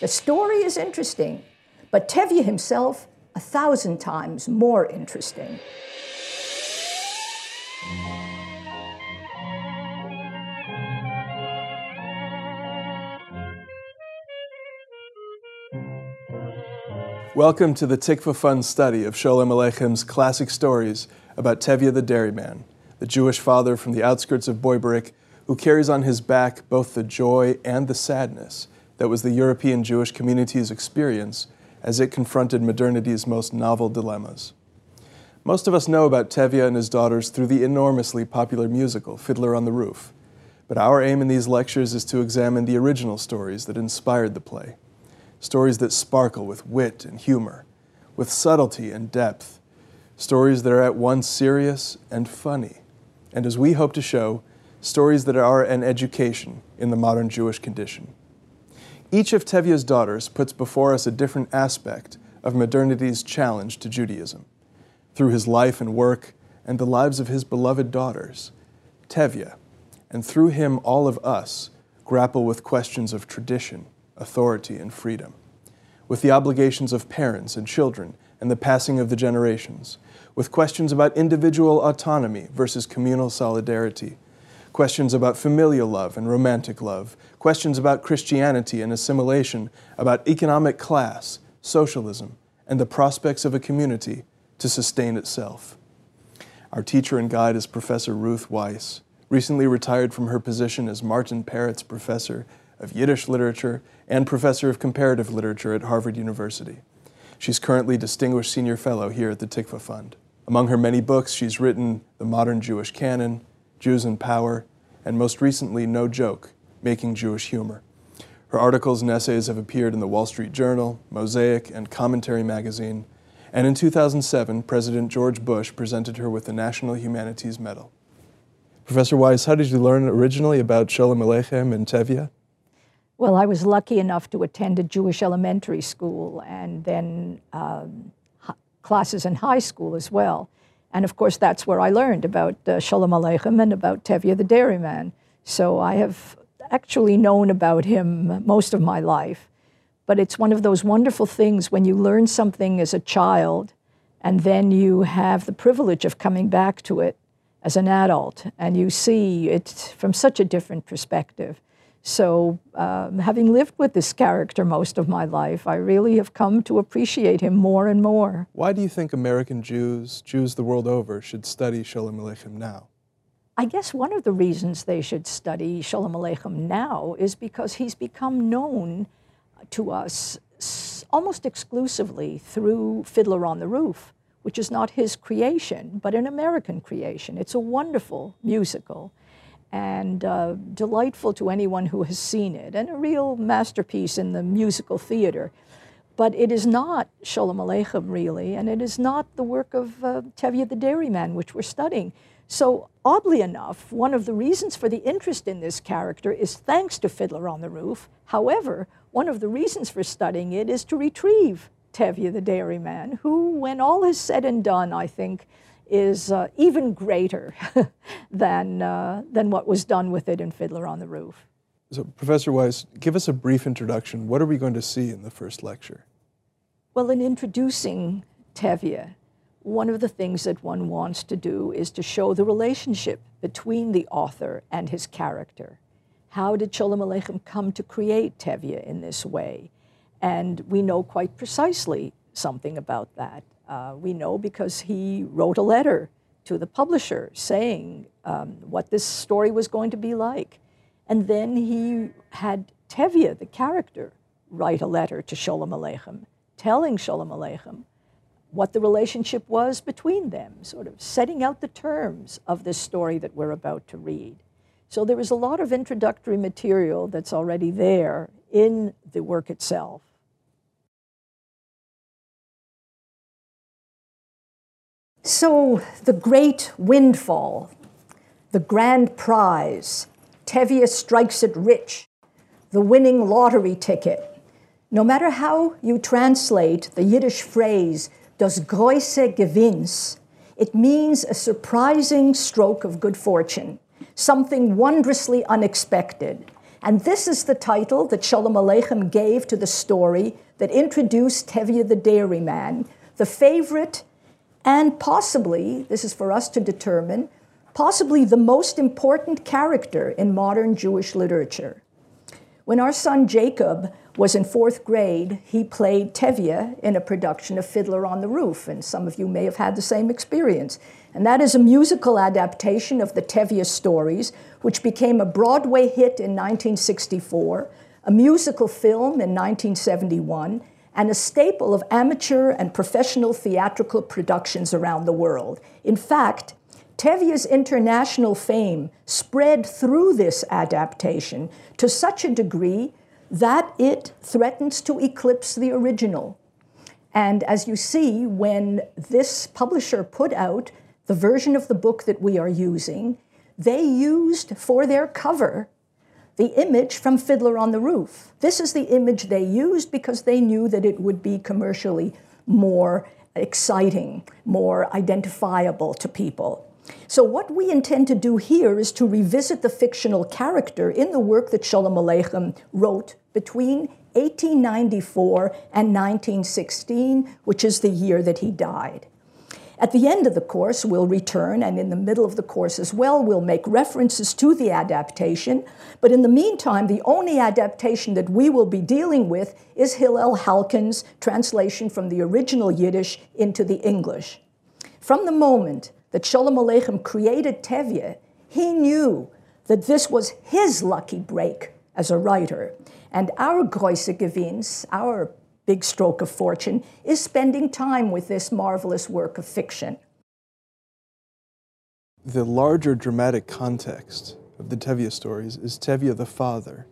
The story is interesting, but Tevye himself 1,000 times more interesting. Welcome to the Tikva Fund study of Sholem Aleichem's classic stories about Tevye the dairyman, the Jewish father from the outskirts of Boiberik, who carries on his back both the joy and the sadness that was the European Jewish community's experience as it confronted modernity's most novel dilemmas. Most of us know about Tevye and his daughters through the enormously popular musical Fiddler on the Roof, but our aim in these lectures is to examine the original stories that inspired the play. Stories that sparkle with wit and humor, with subtlety and depth. Stories that are at once serious and funny. And as we hope to show, stories that are an education in the modern Jewish condition. Each of Tevye's daughters puts before us a different aspect of modernity's challenge to Judaism. Through his life and work and the lives of his beloved daughters, Tevye, and through him all of us, grapple with questions of tradition, authority, and freedom, with the obligations of parents and children and the passing of the generations, with questions about individual autonomy versus communal solidarity, questions about familial love and romantic love, questions about Christianity and assimilation, about economic class, socialism, and the prospects of a community to sustain itself. Our teacher and guide is Professor Ruth Weiss, recently retired from her position as Martin Peretz Professor of Yiddish Literature and Professor of Comparative Literature at Harvard University. She's currently Distinguished Senior Fellow here at the Tikva Fund. Among her many books, she's written The Modern Jewish Canon, Jews in Power, and most recently, No Joke, Making Jewish Humor. Her articles and essays have appeared in the Wall Street Journal, Mosaic, and Commentary magazine, and in 2007, President George Bush presented her with the National Humanities Medal. Professor Weiss, how did you learn originally about Sholem Aleichem and Tevye? Well, I was lucky enough to attend a Jewish elementary school and then classes in high school as well. And of course, that's where I learned about Sholem Aleichem and about Tevye the dairyman. So I have actually known about him most of my life. But it's one of those wonderful things when you learn something as a child and then you have the privilege of coming back to it as an adult and you see it from such a different perspective. So having lived with this character most of my life, I really have come to appreciate him more and more. Why do you think American Jews the world over, should study Sholem Aleichem now? I guess one of the reasons they should study Sholem Aleichem now is because he's become known to us almost exclusively through Fiddler on the Roof, which is not his creation, but an American creation. It's a wonderful musical and delightful to anyone who has seen it, and a real masterpiece in the musical theater. But it is not Sholem Aleichem, really, and it is not the work of Tevye the dairyman, which we're studying. So oddly enough, one of the reasons for the interest in this character is thanks to Fiddler on the Roof. However, one of the reasons for studying it is to retrieve Tevye the dairyman, who, when all is said and done, I think, is even greater than what was done with it in Fiddler on the Roof. So, Professor Weiss, give us a brief introduction. What are we going to see in the first lecture? Well, in introducing Tevye, one of the things that one wants to do is to show the relationship between the author and his character. How did Sholem Aleichem come to create Tevye in this way? And we know quite precisely something about that. We know because he wrote a letter to the publisher saying what this story was going to be like. And then he had Tevye, the character, write a letter to Sholem Aleichem, telling Sholem Aleichem what the relationship was between them, sort of setting out the terms of this story that we're about to read. So there is a lot of introductory material that's already there in the work itself. So the great windfall, the grand prize, Tevye strikes it rich, the winning lottery ticket. No matter how you translate the Yiddish phrase, das große Gewinns, it means a surprising stroke of good fortune, something wondrously unexpected. And this is the title that Sholem Aleichem gave to the story that introduced Tevye the Dairyman, the favorite and possibly, this is for us to determine, possibly the most important character in modern Jewish literature. When our son Jacob was in 4th grade, he played Tevye in a production of Fiddler on the Roof, and some of you may have had the same experience. And that is a musical adaptation of the Tevye stories, which became a Broadway hit in 1964, a musical film in 1971, and a staple of amateur and professional theatrical productions around the world. In fact, Tevye's international fame spread through this adaptation to such a degree that it threatens to eclipse the original. And as you see, when this publisher put out the version of the book that we are using, they used for their cover the image from Fiddler on the Roof. This is the image they used because they knew that it would be commercially more exciting, more identifiable to people. So what we intend to do here is to revisit the fictional character in the work that Sholem Aleichem wrote between 1894 and 1916, which is the year that he died. At the end of the course, we'll return, and in the middle of the course as well, we'll make references to the adaptation. But in the meantime, the only adaptation that we will be dealing with is Hillel Halkin's translation from the original Yiddish into the English. From the moment that Sholem Aleichem created Tevye, he knew that this was his lucky break as a writer. And our Große Gewinns, our big stroke of fortune, is spending time with this marvelous work of fiction. The larger dramatic context of the Tevye stories is Tevye the father.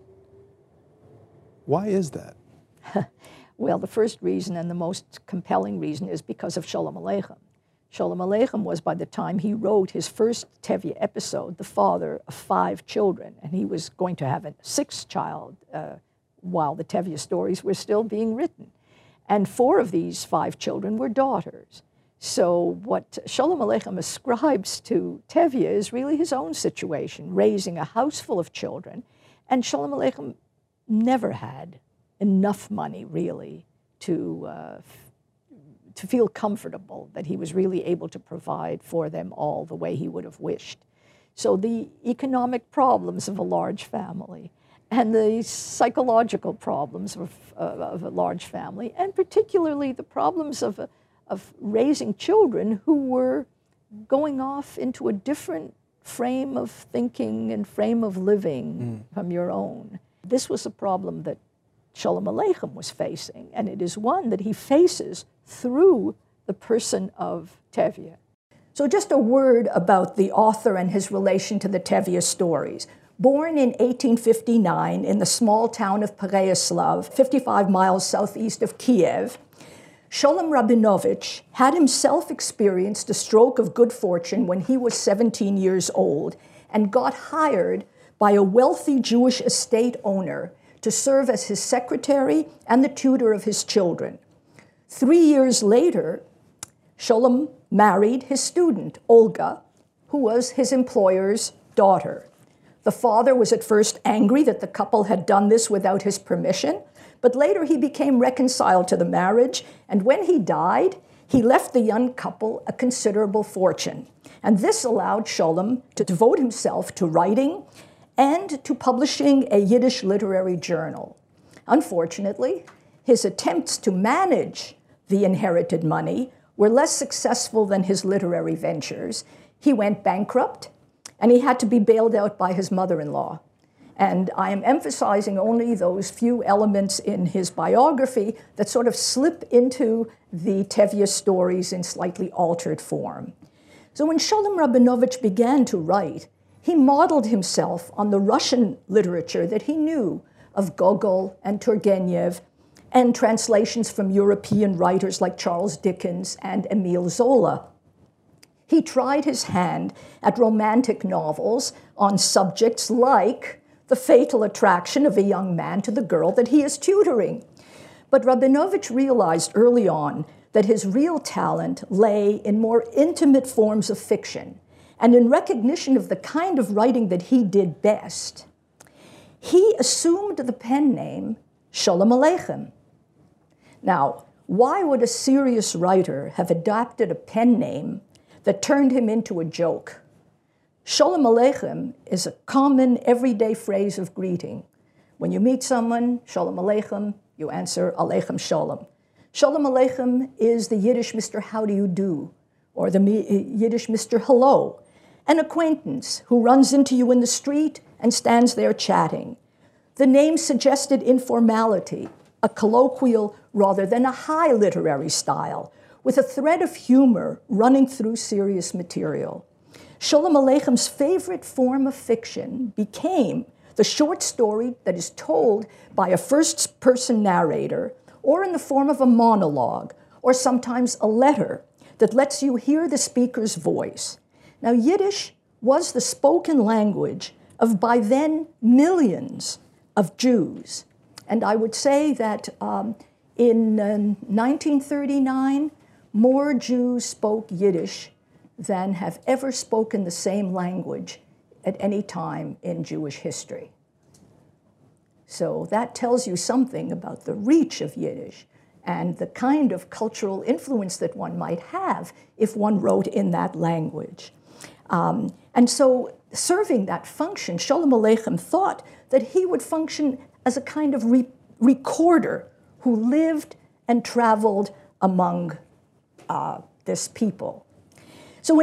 Why is that? Well, the first reason and the most compelling reason is because of Sholem Aleichem. Sholem Aleichem was, by the time he wrote his first Tevye episode, the father of 5 children, and he was going to have a 6th child while the Tevye stories were still being written. And 4 of these 5 children were daughters. So what Sholem Aleichem ascribes to Tevye is really his own situation, raising a house full of children. And Sholem Aleichem never had enough money, really, to feel comfortable that he was really able to provide for them all the way he would have wished. So the economic problems of a large family, and the psychological problems of a large family, and particularly the problems of raising children who were going off into a different frame of thinking and frame of living from your own. This was a problem that Sholem Aleichem was facing, and it is one that he faces through the person of Tevye. So just a word about the author and his relation to the Tevye stories. Born in 1859 in the small town of Pereyaslav, 55 miles southeast of Kiev, Sholem Rabinovich had himself experienced a stroke of good fortune when he was 17 years old and got hired by a wealthy Jewish estate owner to serve as his secretary and the tutor of his children. 3 years later, Sholem married his student, Olga, who was his employer's daughter. The father was at first angry that the couple had done this without his permission, but later he became reconciled to the marriage, and when he died, he left the young couple a considerable fortune. And this allowed Sholem to devote himself to writing and to publishing a Yiddish literary journal. Unfortunately, his attempts to manage the inherited money were less successful than his literary ventures. He went bankrupt, and he had to be bailed out by his mother-in-law. And I am emphasizing only those few elements in his biography that sort of slip into the Tevye stories in slightly altered form. So when Sholem Rabinovich began to write, he modeled himself on the Russian literature that he knew of Gogol and Turgenev, and translations from European writers like Charles Dickens and Emile Zola. He tried his hand at romantic novels on subjects like the fatal attraction of a young man to the girl that he is tutoring. But Rabinovich realized early on that his real talent lay in more intimate forms of fiction, and in recognition of the kind of writing that he did best, he assumed the pen name Sholem Aleichem. Now, why would a serious writer have adopted a pen name that turned him into a joke? Sholem Aleichem is a common, everyday phrase of greeting. When you meet someone, Sholem Aleichem, you answer Aleichem Sholem. Sholem Aleichem is the Yiddish Mr. How do you do, or the Yiddish Mr. Hello, an acquaintance who runs into you in the street and stands there chatting. The name suggested informality, a colloquial rather than a high literary style, with a thread of humor running through serious material. Sholem Aleichem's favorite form of fiction became the short story that is told by a first-person narrator, or in the form of a monologue, or sometimes a letter that lets you hear the speaker's voice. Now, Yiddish was the spoken language of, by then, millions of Jews. And I would say that in 1939, more Jews spoke Yiddish than have ever spoken the same language at any time in Jewish history. So that tells you something about the reach of Yiddish and the kind of cultural influence that one might have if one wrote in that language. And so serving that function, Sholem Aleichem thought that he would function as a kind of recorder who lived and traveled among this people. So in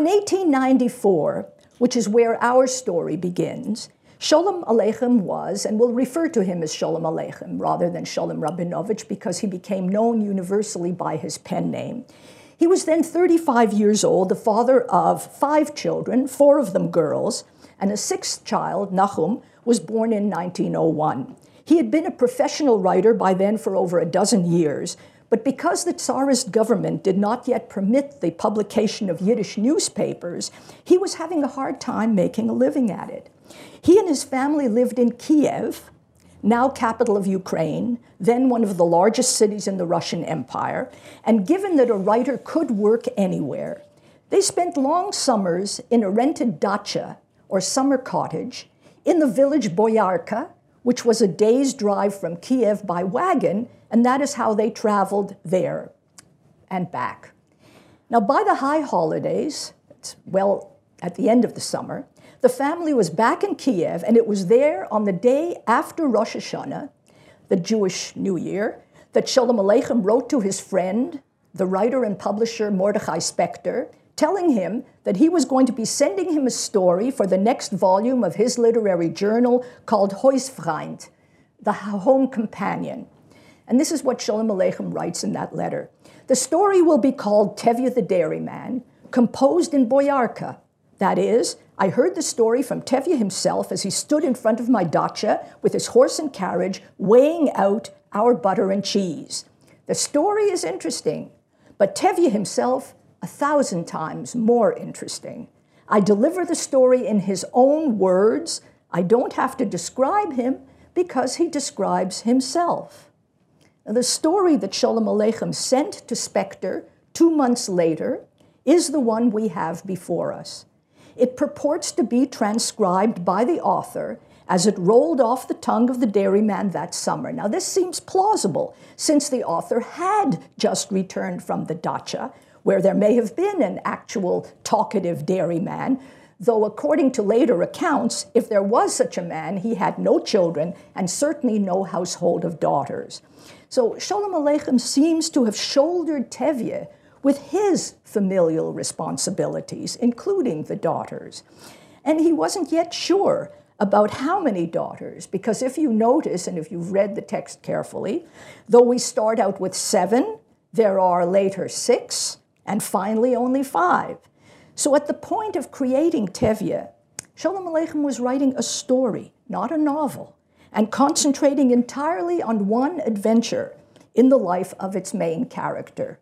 1894, which is where our story begins, Sholem Aleichem was, and we'll refer to him as Sholem Aleichem rather than Sholem Rabinovich because he became known universally by his pen name. He was then 35 years old, the father of 5 children, 4 of them girls, and a 6th child, Nachum, was born in 1901. He had been a professional writer by then for over a dozen years, but because the Tsarist government did not yet permit the publication of Yiddish newspapers, he was having a hard time making a living at it. He and his family lived in Kiev, now capital of Ukraine, then one of the largest cities in the Russian Empire, and given that a writer could work anywhere, they spent long summers in a rented dacha, or summer cottage, in the village Boyarka, which was a day's drive from Kiev by wagon, and that is how they traveled there and back. Now, by the high holidays, well, at the end of the summer, the family was back in Kiev, and it was there on the day after Rosh Hashanah, the Jewish New Year, that Sholem Aleichem wrote to his friend, the writer and publisher Mordechai Spector, telling him that he was going to be sending him a story for the next volume of his literary journal called Huisfreund, the Home Companion. And this is what Sholem Aleichem writes in that letter. The story will be called Tevye the Dairyman, composed in Boyarka. That is, I heard the story from Tevye himself as he stood in front of my dacha with his horse and carriage weighing out our butter and cheese. The story is interesting, but Tevye himself 1,000 times more interesting. I deliver the story in his own words. I don't have to describe him because he describes himself. Now, the story that Sholem Aleichem sent to Spector 2 months later is the one we have before us. It purports to be transcribed by the author as it rolled off the tongue of the dairyman that summer. Now, this seems plausible, since the author had just returned from the dacha, where there may have been an actual talkative dairyman, though according to later accounts, if there was such a man, he had no children and certainly no household of daughters. So Sholem Aleichem seems to have shouldered Tevye with his familial responsibilities, including the daughters. And he wasn't yet sure about how many daughters, because if you notice, and if you've read the text carefully, though we start out with 7, there are later 6, and finally only 5. So at the point of creating Tevye, Sholem Aleichem was writing a story, not a novel, and concentrating entirely on one adventure in the life of its main character.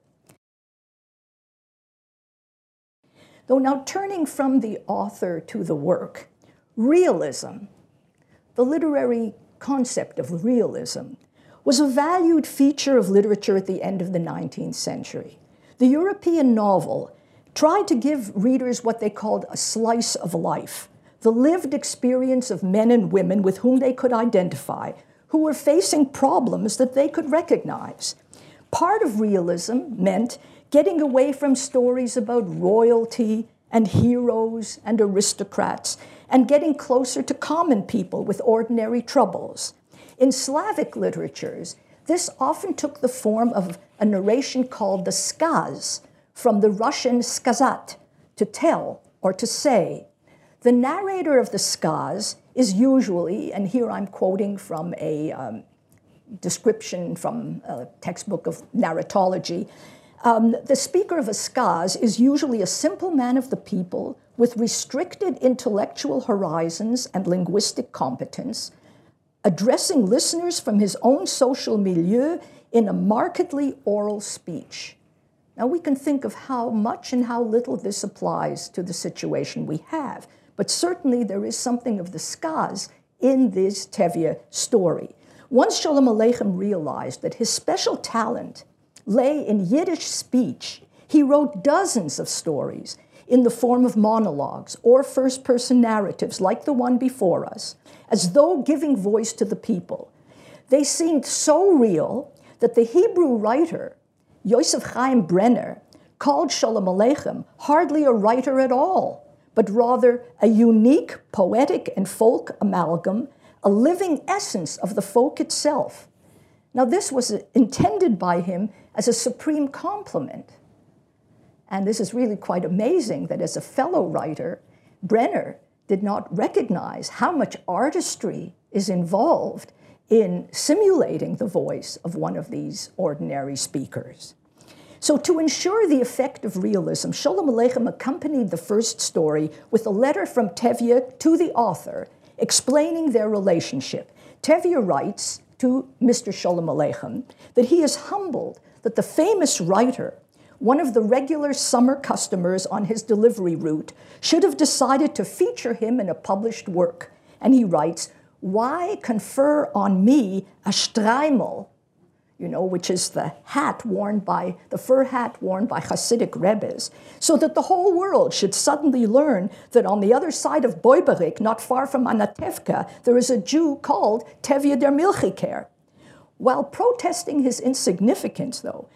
Though now turning from the author to the work, realism, the literary concept of realism, was a valued feature of literature at the end of the 19th century. The European novel tried to give readers what they called a slice of life, the lived experience of men and women with whom they could identify, who were facing problems that they could recognize. Part of realism meant getting away from stories about royalty and heroes and aristocrats and getting closer to common people with ordinary troubles. In Slavic literatures, this often took the form of a narration called the skaz, from the Russian skazat, to tell or to say. The narrator of the skaz is usually, and here I'm quoting from a description from a textbook of narratology, the speaker of a skaz is usually a simple man of the people with restricted intellectual horizons and linguistic competence, addressing listeners from his own social milieu in a markedly oral speech. Now we can think of how much and how little this applies to the situation we have, but certainly there is something of the skaz in this Tevye story. Once Sholem Aleichem realized that his special talent lay in Yiddish speech, he wrote dozens of stories in the form of monologues or first-person narratives like the one before us, as though giving voice to the people. They seemed so real that the Hebrew writer, Yosef Chaim Brenner, called Sholem Aleichem hardly a writer at all, but rather a unique poetic and folk amalgam, a living essence of the folk itself. Now, this was intended by him as a supreme compliment. And this is really quite amazing that as a fellow writer, Brenner did not recognize how much artistry is involved in simulating the voice of one of these ordinary speakers. So to ensure the effect of realism, Sholem Aleichem accompanied the first story with a letter from Tevye to the author explaining their relationship. Tevye writes to Mr. Sholem Aleichem that he is humbled that the famous writer, one of the regular summer customers on his delivery route, should have decided to feature him in a published work. And he writes, "Why confer on me a streimel," which is the fur hat worn by Hasidic Rebbes, so that the whole world should suddenly learn that on the other side of Boiberik, not far from Anatevka, there is a Jew called Tevye der Milchiker. While protesting his insignificance, though,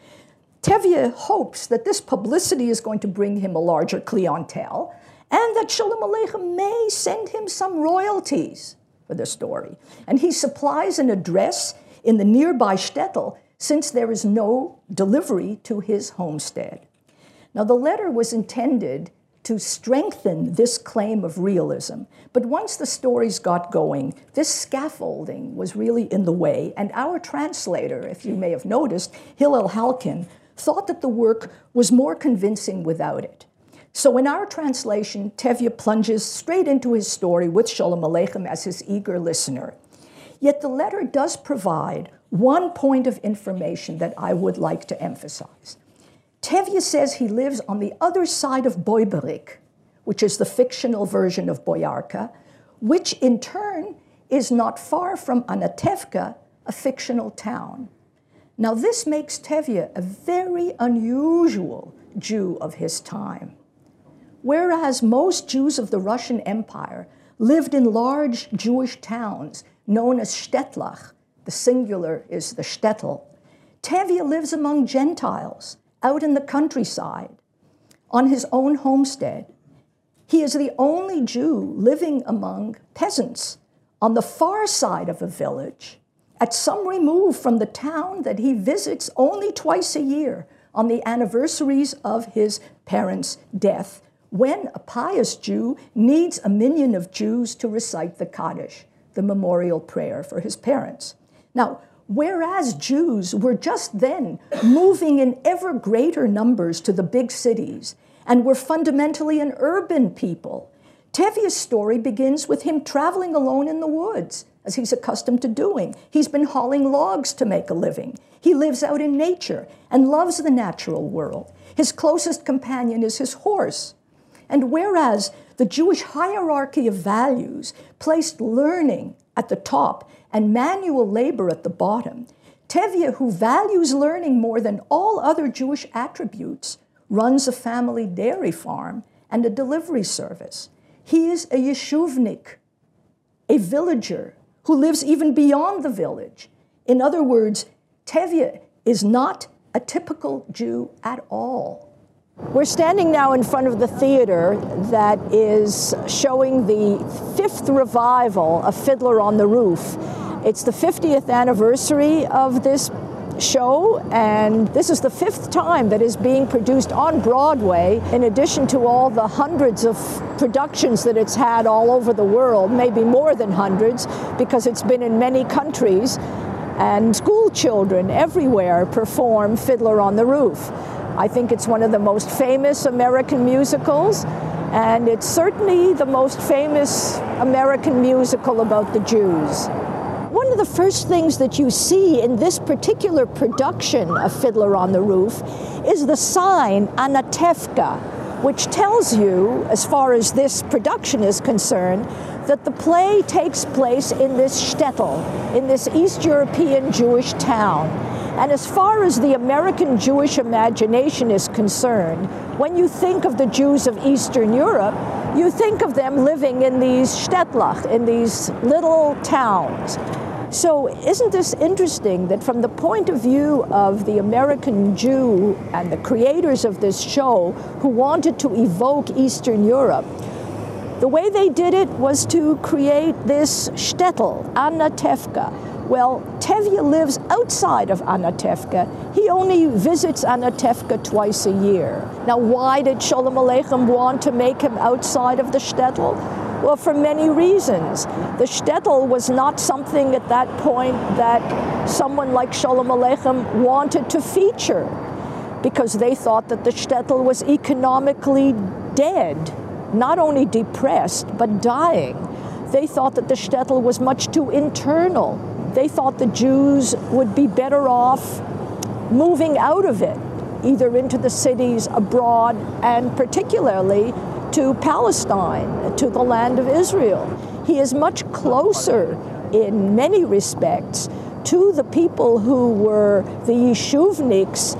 Tevye hopes that this publicity is going to bring him a larger clientele and that Sholem Aleichem may send him some royalties for the story. And he supplies an address in the nearby shtetl, since there is no delivery to his homestead. Now, the letter was intended to strengthen this claim of realism, but once the stories got going, this scaffolding was really in the way, and our translator, if you may have noticed, Hillel Halkin, thought that the work was more convincing without it. So in our translation, Tevye plunges straight into his story with Sholem Aleichem as his eager listener. Yet the letter does provide one point of information that I would like to emphasize. Tevye says he lives on the other side of Boiberik, which is the fictional version of Boyarka, which in turn is not far from Anatevka, a fictional town. Now this makes Tevye a very unusual Jew of his time. Whereas most Jews of the Russian Empire lived in large Jewish towns known as shtetlach, the singular is the shtetl, Tevye lives among Gentiles, out in the countryside, on his own homestead. He is the only Jew living among peasants on the far side of a village, at some remove from the town that he visits only twice a year on the anniversaries of his parents' death, when a pious Jew needs a minyan of Jews to recite the Kaddish, the memorial prayer for his parents. Now, whereas Jews were just then moving in ever greater numbers to the big cities and were fundamentally an urban people, Tevye's story begins with him traveling alone in the woods, as he's accustomed to doing. He's been hauling logs to make a living. He lives out in nature and loves the natural world. His closest companion is his horse. And whereas the Jewish hierarchy of values placed learning at the top and manual labor at the bottom, Tevye, who values learning more than all other Jewish attributes, runs a family dairy farm and a delivery service. He is a yeshuvnik, a villager who lives even beyond the village. In other words, Tevye is not a typical Jew at all. We're standing now in front of the theater that is showing the 5th revival of Fiddler on the Roof. It's the 50th anniversary of this show, and this is the 5th time that is being produced on Broadway, in addition to all the hundreds of productions that it's had all over the world, maybe more than hundreds, because it's been in many countries, and school children everywhere perform Fiddler on the Roof. I think it's one of the most famous American musicals, and it's certainly the most famous American musical about the Jews. One of the first things that you see in this particular production of Fiddler on the Roof is the sign Anatevka, which tells you, as far as this production is concerned, that the play takes place in this shtetl, in this East European Jewish town. And as far as the American Jewish imagination is concerned, when you think of the Jews of Eastern Europe, you think of them living in these shtetlach, in these little towns. So isn't this interesting that from the point of view of the American Jew and the creators of this show who wanted to evoke Eastern Europe, the way they did it was to create this shtetl, Anatevka. Well, Tevye lives outside of Anatevka. He only visits Anatevka twice a year. Now, why did Sholem Aleichem want to make him outside of the shtetl? Well, for many reasons. The shtetl was not something at that point that someone like Sholem Aleichem wanted to feature, because they thought that the shtetl was economically dead, not only depressed, but dying. They thought that the shtetl was much too internal. They thought the Jews would be better off moving out of it, either into the cities abroad, and particularly to Palestine, to the land of Israel. He is much closer in many respects to the people who were the Yeshuvniks,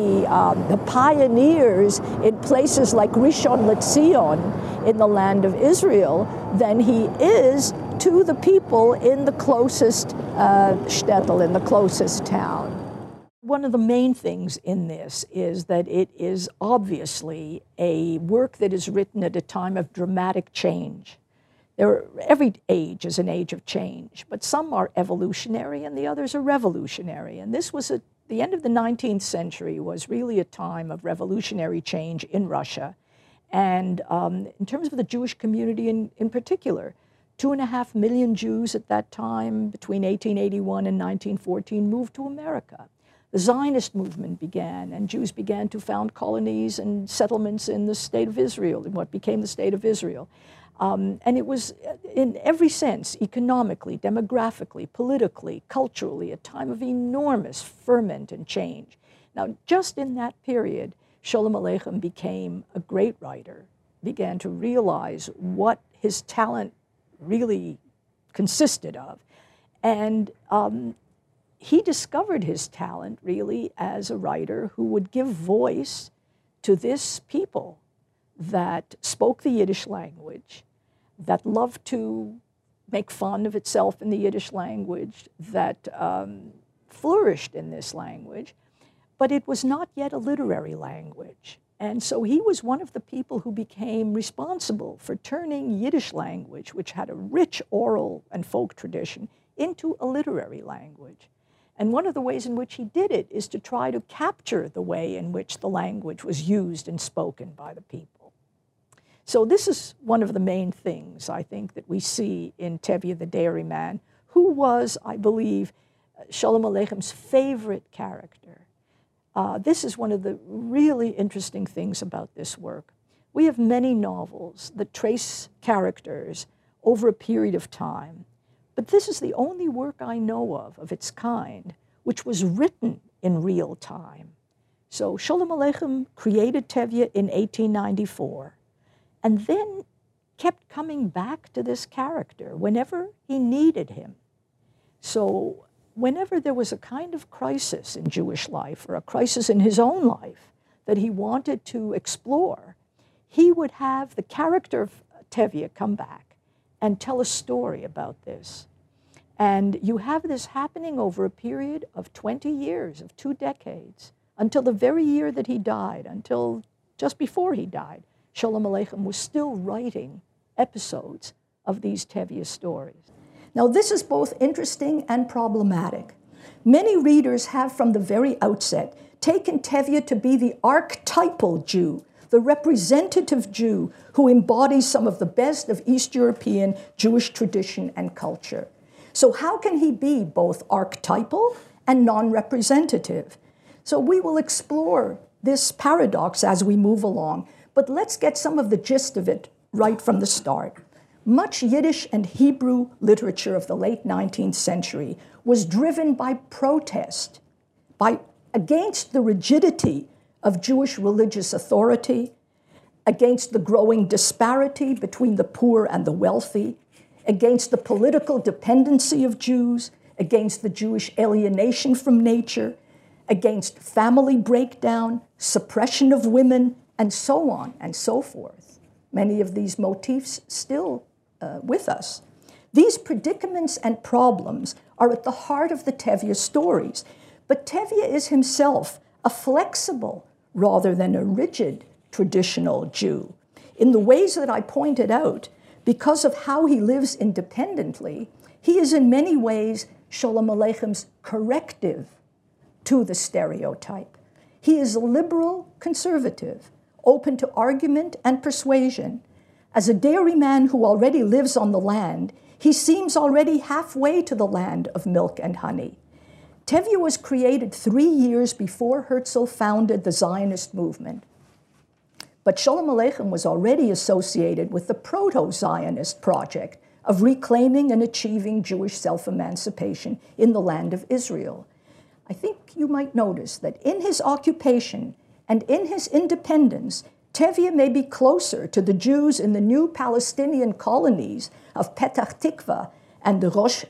the pioneers in places like Rishon LeZion in the land of Israel, than he is to the people in the closest shtetl, in the closest town. One of the main things in this is that it is obviously a work that is written at a time of dramatic change. Every age is an age of change, but some are evolutionary and the others are revolutionary. And this was the end of the 19th century was really a time of revolutionary change in Russia. And in terms of the Jewish community in particular, 2.5 million Jews at that time, between 1881 and 1914, moved to America. The Zionist movement began, and Jews began to found colonies and settlements in the state of Israel, in what became the state of Israel. And it was, in every sense, economically, demographically, politically, culturally, a time of enormous ferment and change. Now, just in that period, Sholem Aleichem became a great writer, began to realize what his talent really consisted of. And he discovered his talent really as a writer who would give voice to this people that spoke the Yiddish language, that loved to make fun of itself in the Yiddish language, that flourished in this language, but it was not yet a literary language. And so he was one of the people who became responsible for turning Yiddish language, which had a rich oral and folk tradition, into a literary language. And one of the ways in which he did it is to try to capture the way in which the language was used and spoken by the people. So this is one of the main things, I think, that we see in Tevye the Dairyman, who was, I believe, Sholem Aleichem's favorite character. This is one of the really interesting things about this work. We have many novels that trace characters over a period of time, but this is the only work I know of its kind, which was written in real time. So Sholem Aleichem created Tevye in 1894, and then kept coming back to this character whenever he needed him. So whenever there was a kind of crisis in Jewish life, or a crisis in his own life that he wanted to explore, he would have the character of Tevye come back and tell a story about this. And you have this happening over a period of 20 years, of 2 decades, until the very year that he died, until just before he died. Sholem Aleichem was still writing episodes of these Tevye stories. Now, this is both interesting and problematic. Many readers have from the very outset taken Tevye to be the archetypal Jew, the representative Jew who embodies some of the best of East European Jewish tradition and culture. So how can he be both archetypal and non-representative? So we will explore this paradox as we move along, but let's get some of the gist of it right from the start. Much Yiddish and Hebrew literature of the late 19th century was driven by protest, against the rigidity of Jewish religious authority, against the growing disparity between the poor and the wealthy, against the political dependency of Jews, against the Jewish alienation from nature, against family breakdown, suppression of women, and so on and so forth. Many of these motifs still with us. These predicaments and problems are at the heart of the Tevye stories, but Tevye is himself a flexible rather than a rigid traditional Jew. In the ways that I pointed out, because of how he lives independently, he is in many ways Sholem Aleichem's corrective to the stereotype. He is a liberal conservative, open to argument and persuasion. As a dairyman who already lives on the land, he seems already halfway to the land of milk and honey. Tevye was created 3 years before Herzl founded the Zionist movement. But Sholem Aleichem was already associated with the proto-Zionist project of reclaiming and achieving Jewish self-emancipation in the land of Israel. I think you might notice that in his occupation and in his independence, Tevye may be closer to the Jews in the new Palestinian colonies of Petach Tikva and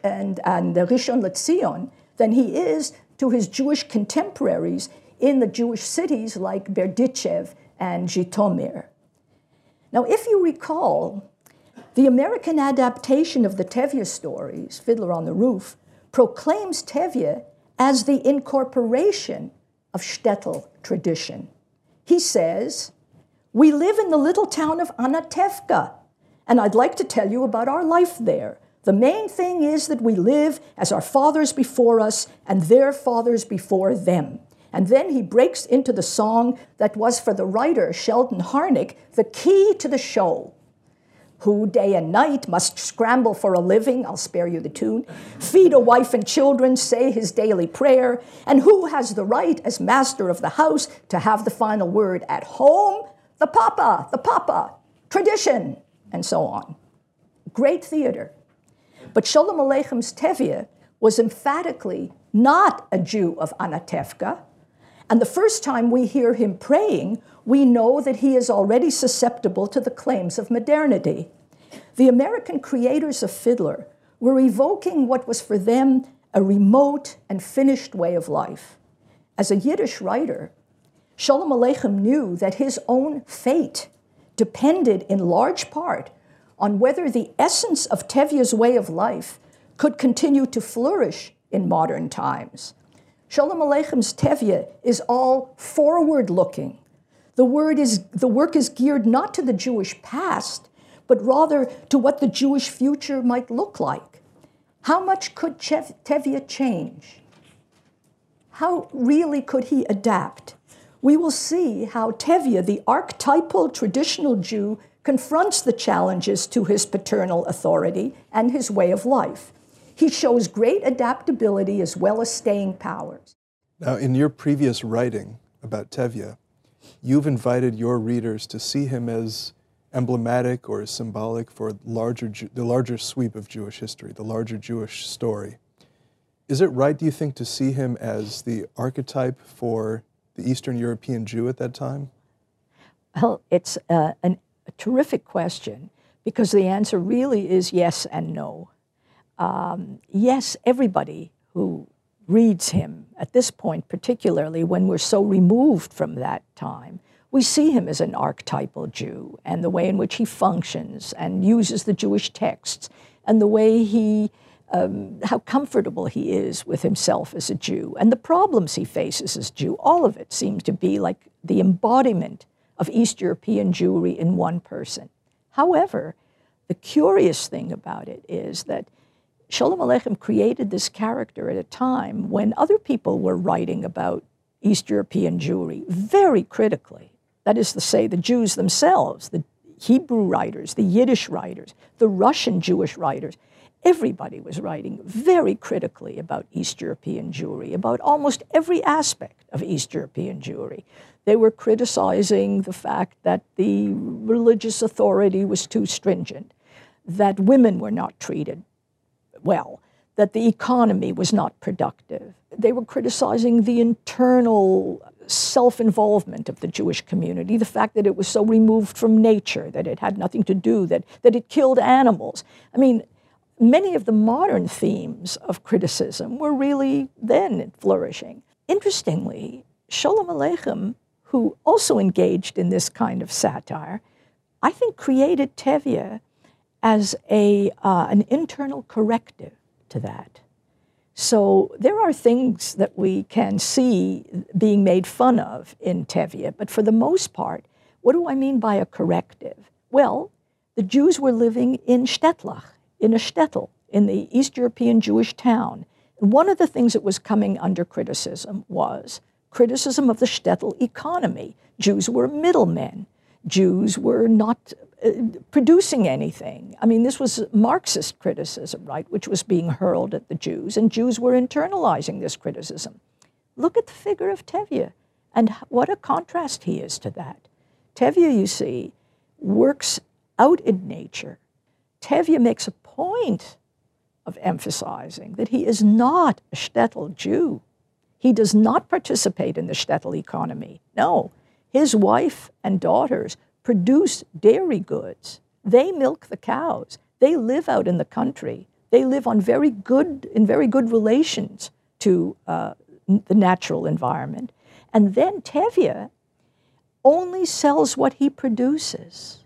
Rishon LeZion than he is to his Jewish contemporaries in the Jewish cities like Berdichev and Zhitomir. Now, if you recall, the American adaptation of the Tevye stories, Fiddler on the Roof, proclaims Tevye as the incorporation of shtetl tradition. He says, "We live in the little town of Anatevka, and I'd like to tell you about our life there. The main thing is that we live as our fathers before us and their fathers before them." And then he breaks into the song that was for the writer Sheldon Harnick the key to the show. Who day and night must scramble for a living, I'll spare you the tune, feed a wife and children, say his daily prayer, and who has the right as master of the house to have the final word at home? The papa, tradition, and so on. Great theater. But Sholem Aleichem's Tevye was emphatically not a Jew of Anatevka, and the first time we hear him praying, we know that he is already susceptible to the claims of modernity. The American creators of Fiddler were evoking what was for them a remote and finished way of life. As a Yiddish writer, Sholem Aleichem knew that his own fate depended in large part on whether the essence of Tevye's way of life could continue to flourish in modern times. Sholem Aleichem's Tevye is all forward-looking. The work is geared not to the Jewish past, but rather to what the Jewish future might look like. How much could Tevye change? How really could he adapt? We will see how Tevye, the archetypal traditional Jew, confronts the challenges to his paternal authority and his way of life. He shows great adaptability as well as staying powers. Now, in your previous writing about Tevye, you've invited your readers to see him as emblematic or symbolic for the larger sweep of Jewish history, the larger Jewish story. Is it right, do you think, to see him as the archetype for the Eastern European Jew at that time? Well, it's a terrific question because the answer really is yes and no. Yes, everybody who reads him at this point, particularly when we're so removed from that time, We see him as an archetypal Jew, and the way in which he functions and uses the Jewish texts, and the way how comfortable he is with himself as a Jew, and the problems he faces as a Jew. All of it seems to be like the embodiment of East European Jewry in one person. However, the curious thing about it is that Sholem Aleichem created this character at a time when other people were writing about East European Jewry very critically. That is to say, the Jews themselves, the Hebrew writers, the Yiddish writers, the Russian Jewish writers. Everybody was writing very critically about East European Jewry, about almost every aspect of East European Jewry. They were criticizing the fact that the religious authority was too stringent, that women were not treated well, that the economy was not productive. They were criticizing the internal self-involvement of the Jewish community, the fact that it was so removed from nature, that it had nothing to do, that it killed animals. I mean, many of the modern themes of criticism were really then flourishing. Interestingly, Sholem Aleichem, who also engaged in this kind of satire, I think created Tevye as an internal corrective to that. So there are things that we can see being made fun of in Tevye, but for the most part, what do I mean by a corrective? Well, the Jews were living in Shtetlach, in a shtetl, in the East European Jewish town. And one of the things that was coming under criticism was criticism of the shtetl economy. Jews were middlemen. Jews were not producing anything. I mean, this was Marxist criticism, right, which was being hurled at the Jews, and Jews were internalizing this criticism. Look at the figure of Tevye, and what a contrast he is to that. Tevye, you see, works out in nature. Tevye makes a point of emphasizing that he is not a shtetl Jew. He does not participate in the shtetl economy. No, his wife and daughters produce dairy goods. They milk the cows. They live out in the country. They live in very good relations to the natural environment. And then Tevye only sells what he produces.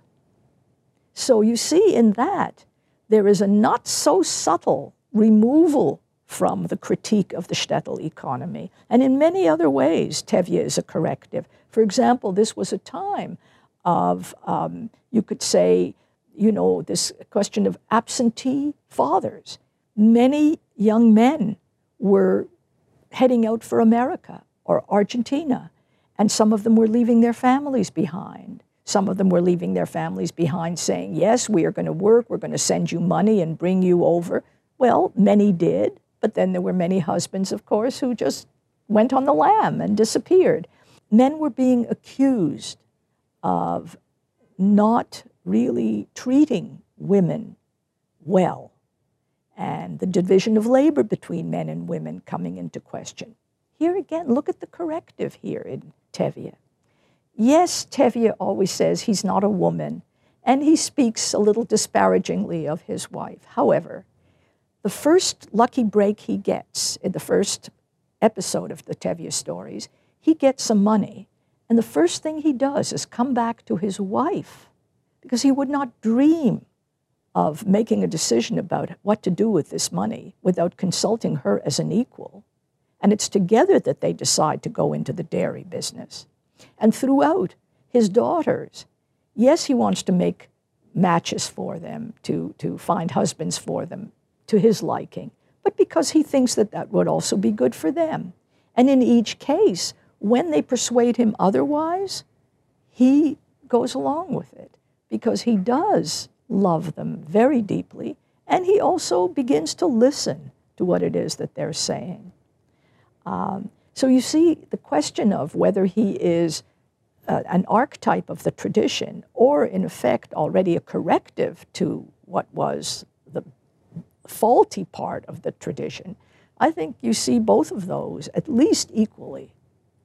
So you see in that, there is a not so subtle removal from the critique of the shtetl economy. And in many other ways, Tevye is a corrective. For example, this was a time of, you could say, you know, this question of absentee fathers. Many young men were heading out for America or Argentina, and some of them were leaving their families behind. Some of them were leaving their families behind saying, yes, we are going to work, we're going to send you money and bring you over. Well, many did, but then there were many husbands, of course, who just went on the lam and disappeared. Men were being accused of not really treating women well, and the division of labor between men and women coming into question. Here again, look at the corrective here in Tevye. Yes, Tevye always says he's not a woman, and he speaks a little disparagingly of his wife. However, the first lucky break he gets in the first episode of the Tevye stories, he gets some money. And the first thing he does is come back to his wife, because he would not dream of making a decision about what to do with this money without consulting her as an equal. And it's together that they decide to go into the dairy business. And throughout, his daughters, yes, he wants to make matches for them, to find husbands for them to his liking, but because he thinks that that would also be good for them. And in each case, when they persuade him otherwise, he goes along with it because he does love them very deeply, and he also begins to listen to what it is that they're saying. So you see the question of whether he is an archetype of the tradition or, in effect, already a corrective to what was the faulty part of the tradition. I think you see both of those at least equally.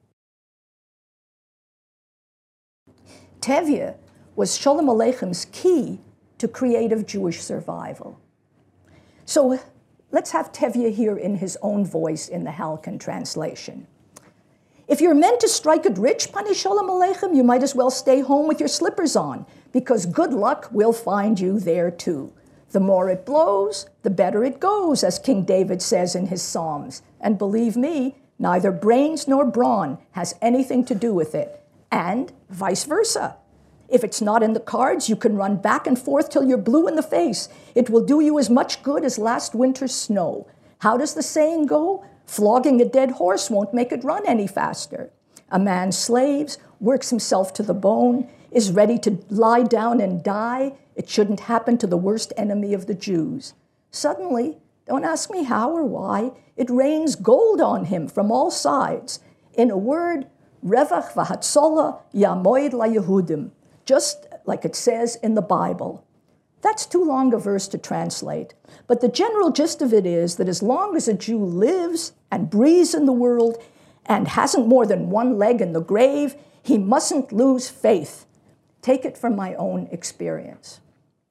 Tevye was Sholem Aleichem's key to creative Jewish survival. So let's have Tevye here in his own voice in the Halkin translation. If you're meant to strike it rich, Panei Sholem Aleichem, you might as well stay home with your slippers on, because good luck will find you there too. The more it blows, the better it goes, as King David says in his Psalms. And believe me, neither brains nor brawn has anything to do with it, and vice versa. If it's not in the cards, you can run back and forth till you're blue in the face. It will do you as much good as last winter's snow. How does the saying go? Flogging a dead horse won't make it run any faster. A man slaves, works himself to the bone, is ready to lie down and die. It shouldn't happen to the worst enemy of the Jews. Suddenly, don't ask me how or why, it rains gold on him from all sides. In a word, Revach v'hatzola yamoid laYehudim, just like it says in the Bible. That's too long a verse to translate, but the general gist of it is that as long as a Jew lives and breathes in the world and hasn't more than one leg in the grave, he mustn't lose faith. Take it from my own experience.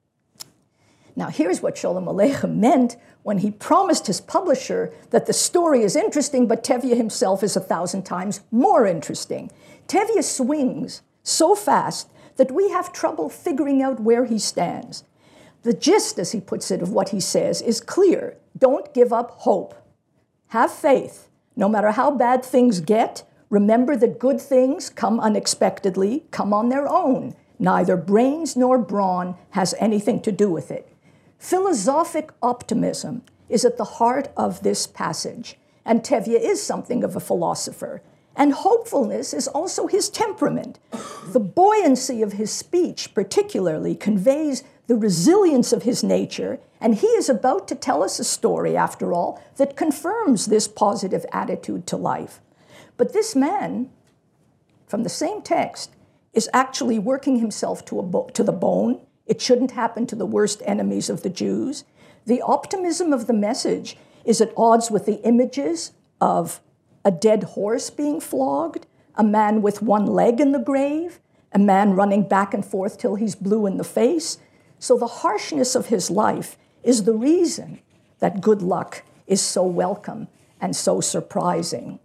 Now, here's what Sholem Aleichem meant when he promised his publisher that the story is interesting, but Tevye himself is 1,000 times more interesting. Tevye swings so fast that we have trouble figuring out where he stands. The gist, as he puts it, of what he says is clear. Don't give up hope. Have faith. No matter how bad things get, remember that good things come unexpectedly, come on their own. Neither brains nor brawn has anything to do with it. Philosophic optimism is at the heart of this passage, and Tevye is something of a philosopher. And hopefulness is also his temperament. The buoyancy of his speech particularly conveys the resilience of his nature, and he is about to tell us a story, after all, that confirms this positive attitude to life. But this man, from the same text, is actually working himself to the bone. It shouldn't happen to the worst enemies of the Jews. The optimism of the message is at odds with the images of a dead horse being flogged, a man with one leg in the grave, a man running back and forth till he's blue in the face. So the harshness of his life is the reason that good luck is so welcome and so surprising.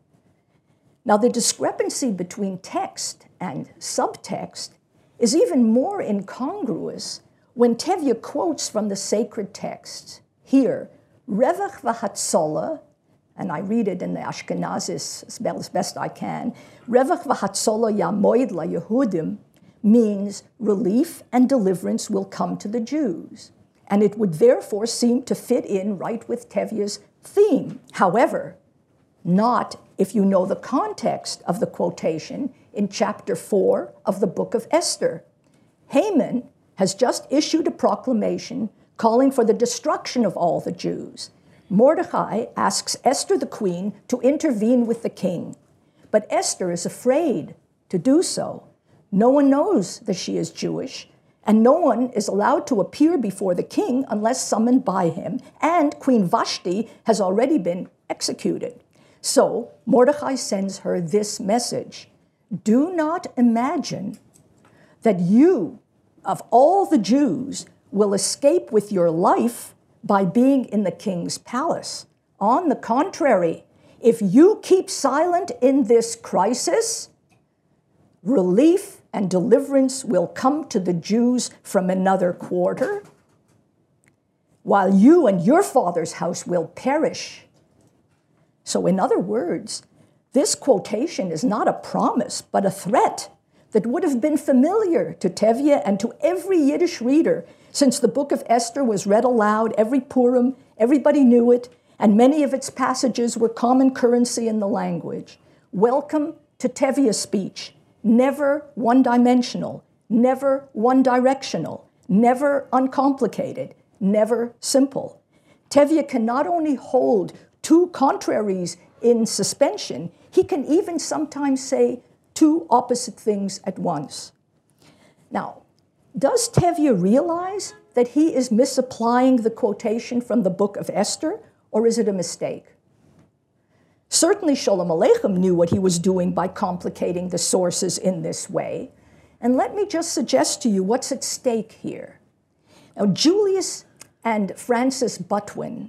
Now, the discrepancy between text and subtext is even more incongruous when Tevye quotes from the sacred texts. Here, Revach v'hatzola, and I read it in the Ashkenazis as best I can, Revach v'hatzola yamoid laYehudim means relief and deliverance will come to the Jews. And it would therefore seem to fit in right with Tevye's theme. However, not if you know the context of the quotation in chapter 4 of the book of Esther. Haman has just issued a proclamation calling for the destruction of all the Jews. Mordecai asks Esther the queen to intervene with the king, but Esther is afraid to do so. No one knows that she is Jewish, and no one is allowed to appear before the king unless summoned by him, and Queen Vashti has already been executed. So Mordecai sends her this message: do not imagine that you, of all the Jews, will escape with your life by being in the king's palace. On the contrary, if you keep silent in this crisis, relief and deliverance will come to the Jews from another quarter, while you and your father's house will perish. So in other words, this quotation is not a promise, but a threat that would have been familiar to Tevye and to every Yiddish reader since the book of Esther was read aloud every Purim, everybody knew it, and many of its passages were common currency in the language. Welcome to Tevye's speech. Never one-dimensional, never one-directional, never uncomplicated, never simple. Tevye can not only hold two contraries in suspension, he can even sometimes say two opposite things at once. Now, does Tevye realize that he is misapplying the quotation from the book of Esther, or is it a mistake? Certainly Sholem Aleichem knew what he was doing by complicating the sources in this way. And let me just suggest to you what's at stake here. Now, Julius and Francis Butwin,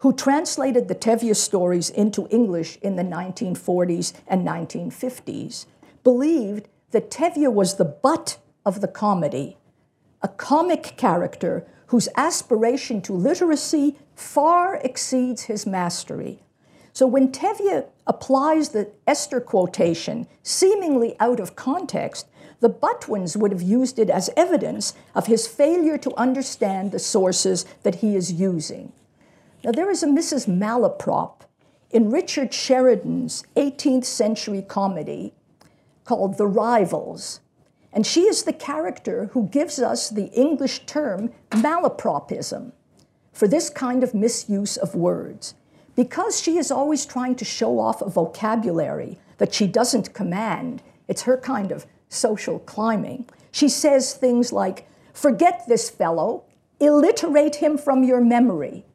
who translated the Tevye stories into English in the 1940s and 1950s, believed that Tevye was the butt of the comedy, a comic character whose aspiration to literacy far exceeds his mastery. So when Tevye applies the Esther quotation seemingly out of context, the Butwins would have used it as evidence of his failure to understand the sources that he is using. Now, there is a Mrs. Malaprop in Richard Sheridan's 18th century comedy called The Rivals, and she is the character who gives us the English term malapropism for this kind of misuse of words. Because she is always trying to show off a vocabulary that she doesn't command, it's her kind of social climbing, she says things like, "Forget this fellow, illiterate him from your memory."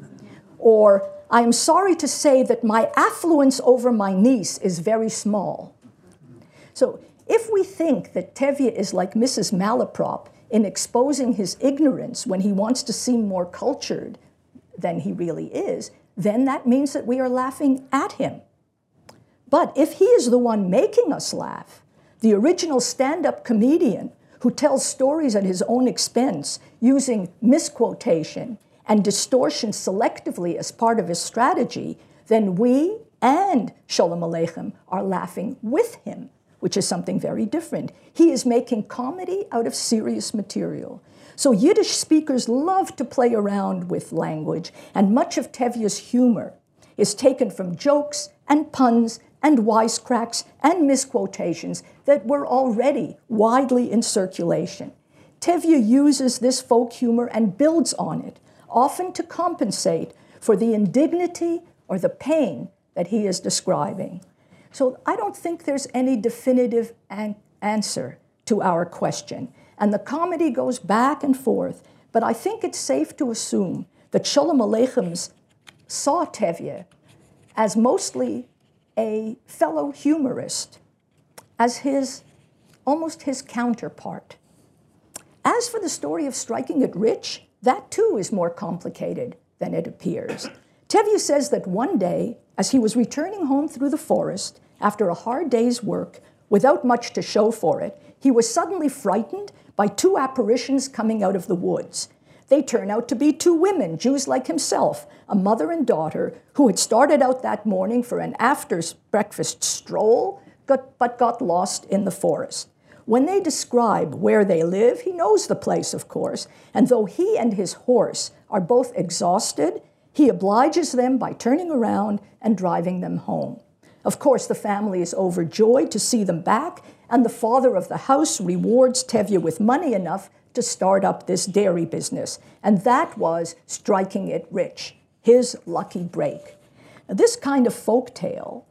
Or, "I am sorry to say that my affluence over my niece is very small." So if we think that Tevye is like Mrs. Malaprop in exposing his ignorance when he wants to seem more cultured than he really is, then that means that we are laughing at him. But if he is the one making us laugh, the original stand-up comedian who tells stories at his own expense using misquotation and distortion selectively as part of his strategy, then we and Sholem Aleichem are laughing with him, which is something very different. He is making comedy out of serious material. So Yiddish speakers love to play around with language, and much of Tevye's humor is taken from jokes and puns and wisecracks and misquotations that were already widely in circulation. Tevye uses this folk humor and builds on it, often to compensate for the indignity or the pain that he is describing. So I don't think there's any definitive answer to our question. And the comedy goes back and forth. But I think it's safe to assume that Sholem Aleichem saw Tevye as mostly a fellow humorist, as almost his counterpart. As for the story of striking it rich, that too is more complicated than it appears. Tevye says that one day, as he was returning home through the forest after a hard day's work, without much to show for it, he was suddenly frightened by two apparitions coming out of the woods. They turn out to be two women, Jews like himself, a mother and daughter, who had started out that morning for an after-breakfast stroll, but got lost in the forest. When they describe where they live, he knows the place, of course, and though he and his horse are both exhausted, he obliges them by turning around and driving them home. Of course, the family is overjoyed to see them back, and the father of the house rewards Tevye with money enough to start up this dairy business. And that was striking it rich, his lucky break. Now, this kind of folk tale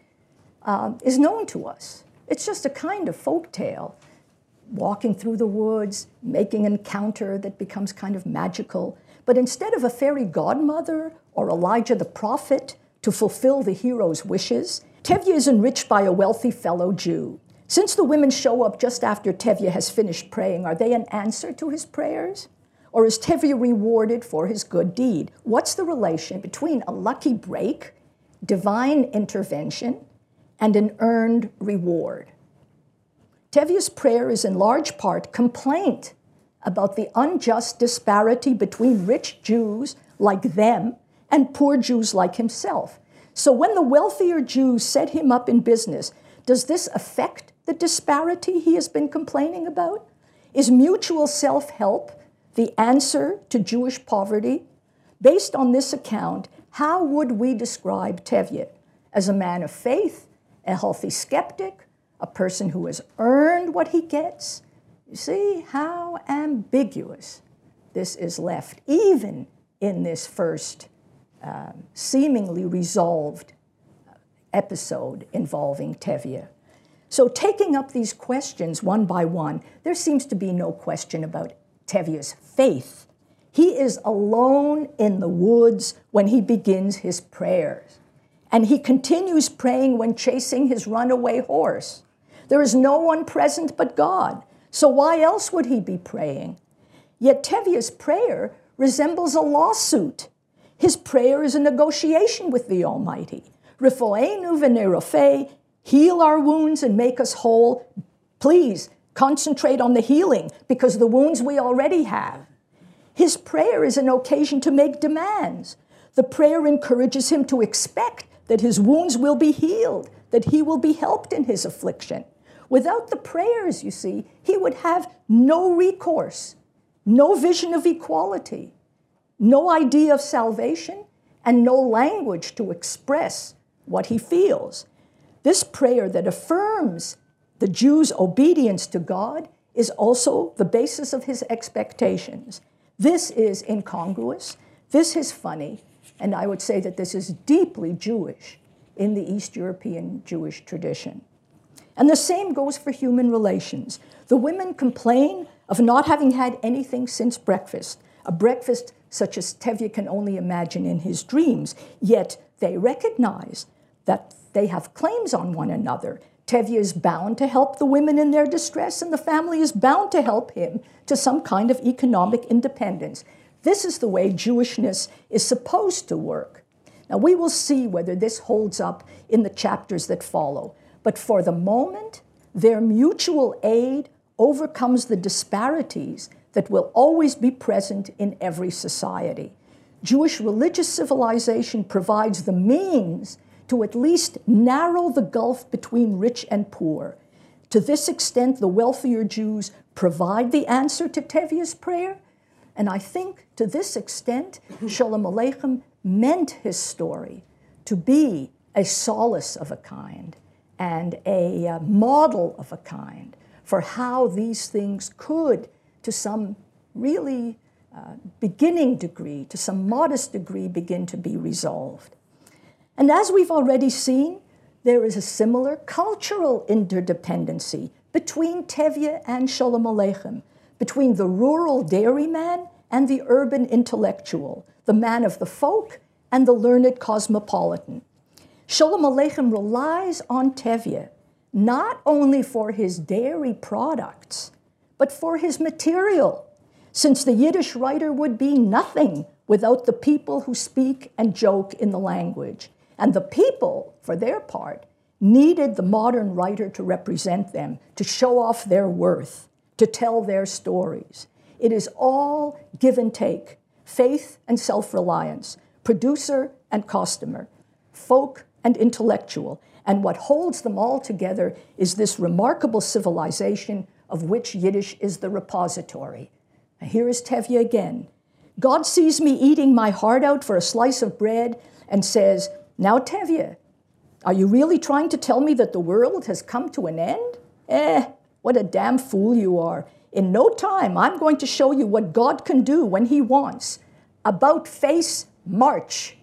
is known to us. It's just a kind of folk tale, walking through the woods, making an encounter that becomes kind of magical. But instead of a fairy godmother or Elijah the prophet to fulfill the hero's wishes, Tevye is enriched by a wealthy fellow Jew. Since the women show up just after Tevye has finished praying, are they an answer to his prayers? Or is Tevye rewarded for his good deed? What's the relation between a lucky break, divine intervention, and an earned reward? Tevye's prayer is in large part complaint about the unjust disparity between rich Jews like them and poor Jews like himself. So when the wealthier Jews set him up in business, does this affect the disparity he has been complaining about? Is mutual self-help the answer to Jewish poverty? Based on this account, how would we describe Tevye? As a man of faith, a healthy skeptic, a person who has earned what he gets? You see how ambiguous this is left, even in this first seemingly resolved episode involving Tevye. So taking up these questions one by one, there seems to be no question about Tevye's faith. He is alone in the woods when he begins his prayers, and he continues praying when chasing his runaway horse. There is no one present but God, so why else would he be praying? Yet Tevye's prayer resembles a lawsuit. His prayer is a negotiation with the Almighty. Rifoenu v'nerofei, heal our wounds and make us whole. Please concentrate on the healing, because the wounds we already have. His prayer is an occasion to make demands. The prayer encourages him to expect that his wounds will be healed, that he will be helped in his affliction. Without the prayers, you see, he would have no recourse, no vision of equality, no idea of salvation, and no language to express what he feels. This prayer that affirms the Jew's obedience to God is also the basis of his expectations. This is incongruous, this is funny, and I would say that this is deeply Jewish in the East European Jewish tradition. And the same goes for human relations. The women complain of not having had anything since breakfast, a breakfast such as Tevye can only imagine in his dreams, yet they recognize that they have claims on one another. Tevye is bound to help the women in their distress, and the family is bound to help him to some kind of economic independence. This is the way Jewishness is supposed to work. Now, we will see whether this holds up in the chapters that follow. But for the moment, their mutual aid overcomes the disparities that will always be present in every society. Jewish religious civilization provides the means to at least narrow the gulf between rich and poor. To this extent, the wealthier Jews provide the answer to Tevye's prayer, and I think to this extent, Sholem Aleichem meant his story to be a solace of a kind and a model of a kind for how these things could, to some really beginning degree, to some modest degree, begin to be resolved. And as we've already seen, there is a similar cultural interdependency between Tevye and Sholem Aleichem, between the rural dairyman and the urban intellectual, the man of the folk and the learned cosmopolitan. Sholem Aleichem relies on Tevye not only for his dairy products, but for his material, since the Yiddish writer would be nothing without the people who speak and joke in the language. And the people, for their part, needed the modern writer to represent them, to show off their worth, to tell their stories. It is all give and take, faith and self-reliance, producer and customer, folk and intellectual. And what holds them all together is this remarkable civilization of which Yiddish is the repository. Now, here is Tevye again. God sees me eating my heart out for a slice of bread and says, "Now, Tevye, are you really trying to tell me that the world has come to an end? What a damn fool you are. In no time, I'm going to show you what God can do when he wants. About face, march."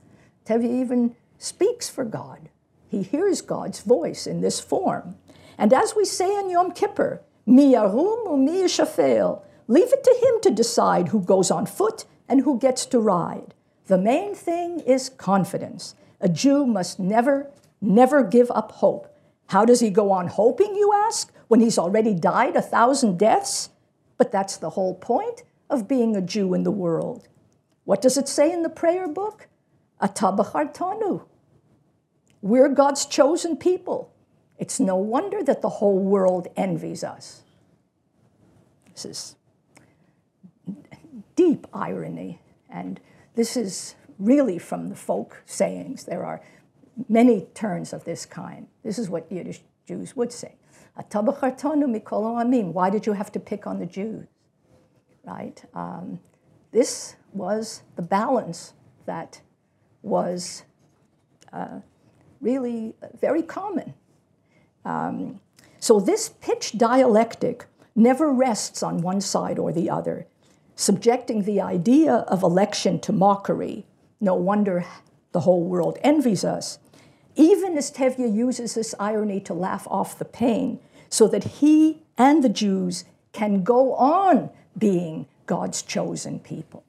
Tevye even speaks for God. He hears God's voice in this form. And as we say in Yom Kippur, mi yarum u mi yishafel, leave it to him to decide who goes on foot and who gets to ride. The main thing is confidence. A Jew must never, never give up hope. How does he go on hoping, you ask, when he's already died 1,000 deaths? But that's the whole point of being a Jew in the world. What does it say in the prayer book? Ata b'chartanu. We're God's chosen people. It's no wonder that the whole world envies us. This is deep irony, and this is really from the folk sayings. There are many turns of this kind. This is what Yiddish Jews would say. Ata b'chartanu mikol ha'amim. Why did you have to pick on the Jews? Right? This was the balance that was really very common. So this pitch dialectic never rests on one side or the other, subjecting the idea of election to mockery. No wonder the whole world envies us. Even as Tevye uses this irony to laugh off the pain, so that he and the Jews can go on being God's chosen people.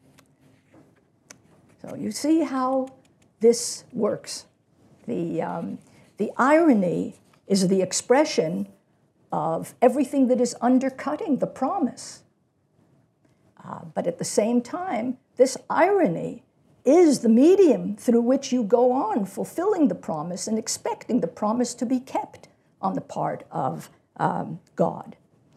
So you see how this works. The irony is the expression of everything that is undercutting the promise. But at the same time, this irony is the medium through which you go on fulfilling the promise and expecting the promise to be kept on the part of God.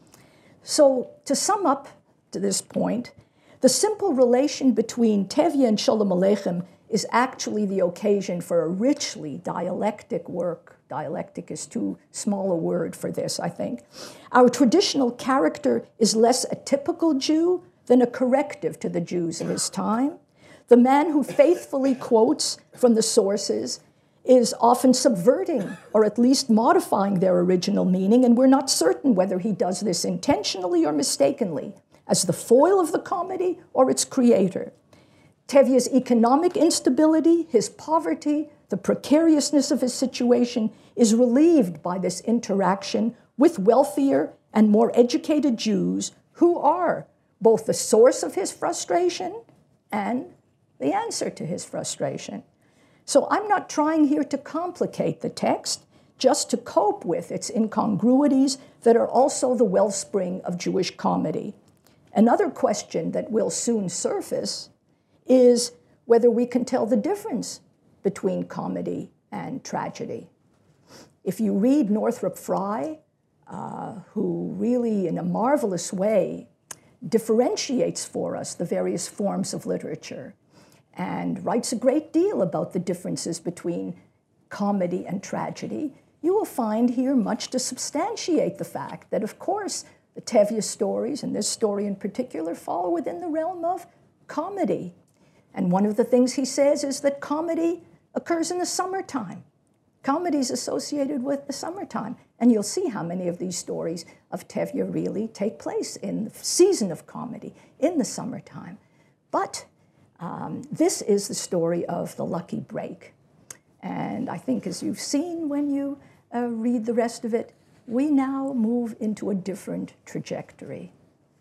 So to sum up to this point, the simple relation between Tevye and Sholem Aleichem is actually the occasion for a richly dialectic work. Dialectic is too small a word for this, I think. Our traditional character is less a typical Jew than a corrective to the Jews of his time. The man who faithfully quotes from the sources is often subverting or at least modifying their original meaning, and we're not certain whether he does this intentionally or mistakenly, as the foil of the comedy or its creator. Tevye's economic instability, his poverty, the precariousness of his situation is relieved by this interaction with wealthier and more educated Jews who are both the source of his frustration and the answer to his frustration. So I'm not trying here to complicate the text, just to cope with its incongruities that are also the wellspring of Jewish comedy. Another question that will soon surface is whether we can tell the difference between comedy and tragedy. If you read Northrop Frye, who really in a marvelous way differentiates for us the various forms of literature and writes a great deal about the differences between comedy and tragedy, you will find here much to substantiate the fact that, of course, the Tevye stories, and this story in particular, fall within the realm of comedy. And one of the things he says is that comedy occurs in the summertime. Comedy is associated with the summertime. And you'll see how many of these stories of Tevye really take place in the season of comedy, in the summertime. But this is the story of the lucky break. And I think, as you've seen when you read the rest of it, we now move into a different trajectory.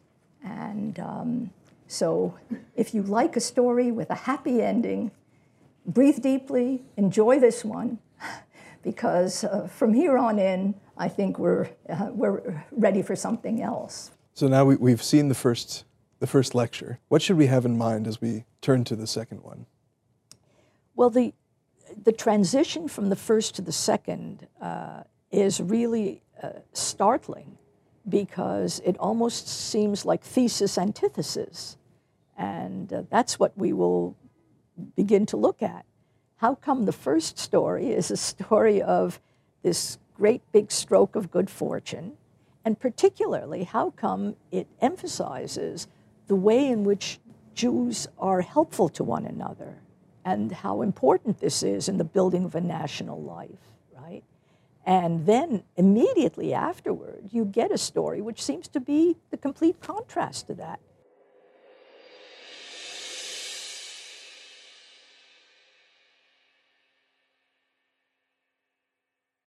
And so if you like a story with a happy ending, breathe deeply, enjoy this one, because from here on in, I think we're ready for something else. So now we've seen the first lecture. What should we have in mind as we turn to the second one? Well, the transition from the first to the second is really startling, because it almost seems like thesis antithesis. And that's what we will begin to look at. How come the first story is a story of this great big stroke of good fortune? And particularly, how come it emphasizes the way in which Jews are helpful to one another and how important this is in the building of a national life, right? And then immediately afterward, you get a story which seems to be the complete contrast to that.